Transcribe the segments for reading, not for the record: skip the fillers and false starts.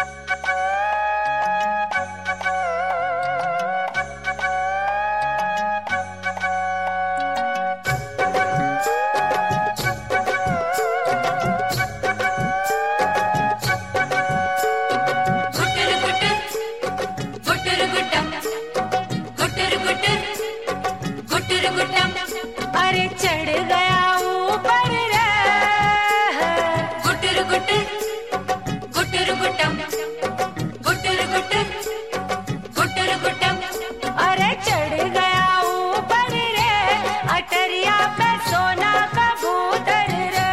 अरे चढ़ गया ऊपर रे, गुटर गुटर गुटर गुटम, गुटर गुटर गुटर गुटम। अरे चढ़ गया ऊपर रे, अटरिया पे सोना कबूतर रे,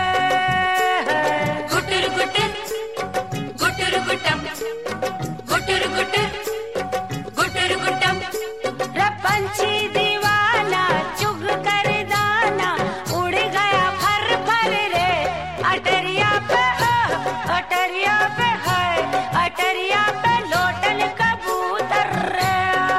गुटर गुटर गुटर गुटम, गुटर गुटर गुटर गुटम। रे पंछी दीवाना चुग कर दाना, उड़ गया फर फर रे, अटरिया पे है, अटरिया पे लोटन कबूतर रे।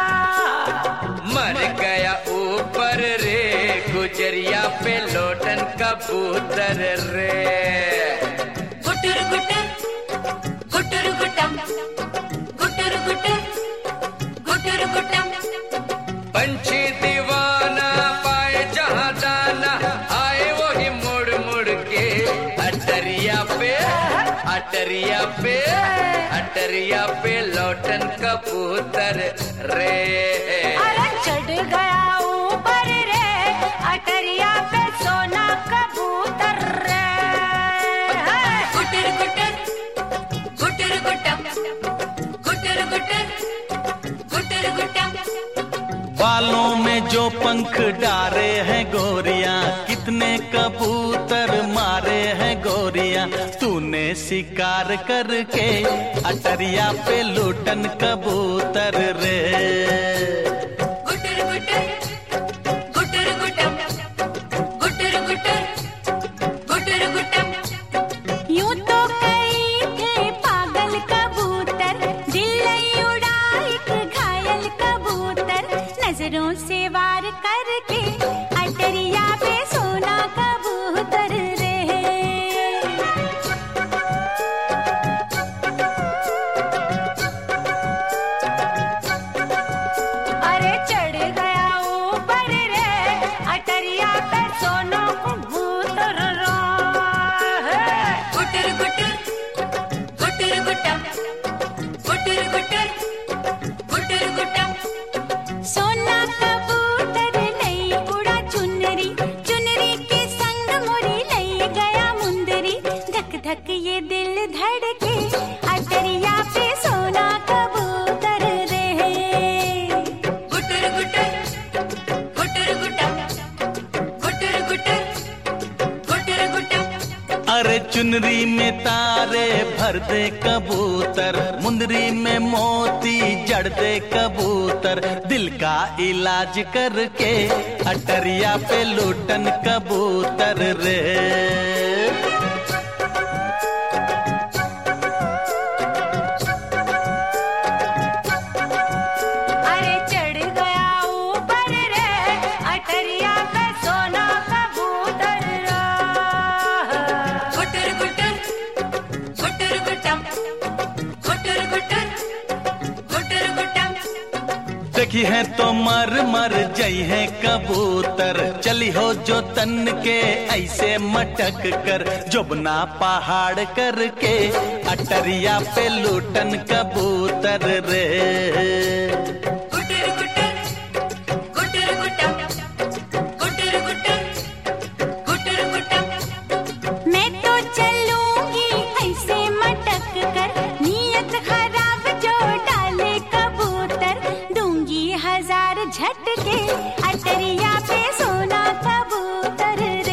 मर गया ऊपर रे, गुजरिया पे लोटन कबूतर रे, गुटर गुटर गुटर गुटम, गुटर गुटर गुटर गुटम। पंछी दीवाना पाए जहाँ दाना, आए वही मुड़ मुड़ के अटरिया पे, अटरिया पे, अटरिया पे लोटन कबूतर रे। अरे चढ़ गया ऊपर रे, अटरिया पे सोना कबूतर रे, गुटर गुटर गुटर गुटम, गुटर गुटर गुटर गुटम। बालों में जो पंख डारे हैं गोरिया, कितने कबूतर मारे हैं गोरिया, तूने शिकार करके अटरिया पे लूटन कबूतर रे। गुटर गुटर गुटर गुटम, गुटर गुटर गुटर गुटम। यूं तो कई थे पागल कबूतर, दिल उड़ा एक घायल कबूतर, नजरों से वार करके अटरिया पे सोना कबूतर रे। अरे चढ़ गया ऊपर रे, अटरिया पे सोना कबूतर रे, गुटर गुटर गुटर गुटम, गुटर गुटर गुटर गुटम। सोना कबूतर लई उड़ा चुनरी, चुनरी के संग मोरी लई गया मुंदरी, धक धक ये दिल धड़के अटरिया पे सोना कबूतर रे, गुटर गुटर गुटर गुटम, गुटर गुटर गुटर गुटम। अरे चुनरी में तारे भर दे कबूतर, मुंदरी में मोती जड़ दे कबूतर, दिल का इलाज करके अटरिया पे लूटन कबूतर रे। अरे चढ़ गया ऊपर रे, अटरिया पे सोना कबूतर रे, गुटर गुटर गुटर गुटम, गुटर गुटर गुटर गुटम। देखी है तो मर मर जई है कबूतर, चली हो जो तन के ऐसे मटक कर, जोबना पहाड़ करके अटरिया पे लूटन कबूतर रे। गुटर गुटर गुटर गुटम, गुटर गुटर गुटर गुटम। मैं तो चलूंगी ऐसे मटक कर, नियत खराब जो डाले कबूतर, दूंगी 1000 झटके अटरिया पे सोना कबूतर रे।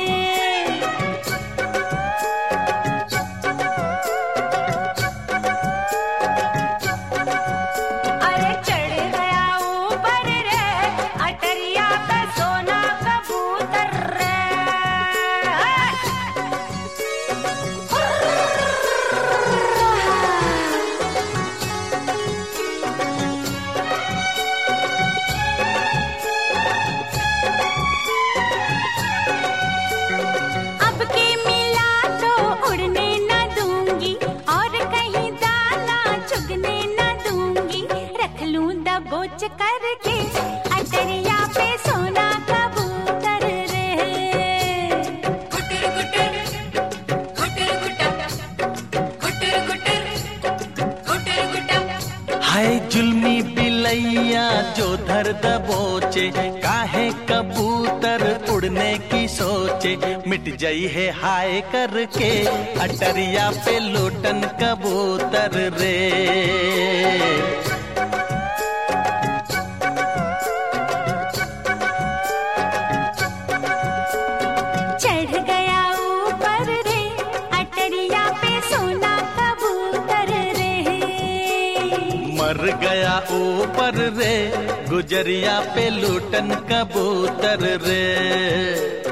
अरे चढ़ गया ऊपर रे, अटरिया पे सोना कबूतर रे, नोच करके अटरिया पे सोना कबूतर रे। गुटर गुटर गुटर गुटर गुटर गुटर गुटर। हाय जुल्मी बिलैया जो धर दबोचे, काहे कबूतर उड़ने की सोचे। मिट जाई है हाय करके अटरिया पे लोटन कबूतर रे। चढ़ गया ऊपर रे अटरिया पे सोना कबूतर रे। मर गया ऊपर रे गुजरिया पे लूटन कबूतर रे।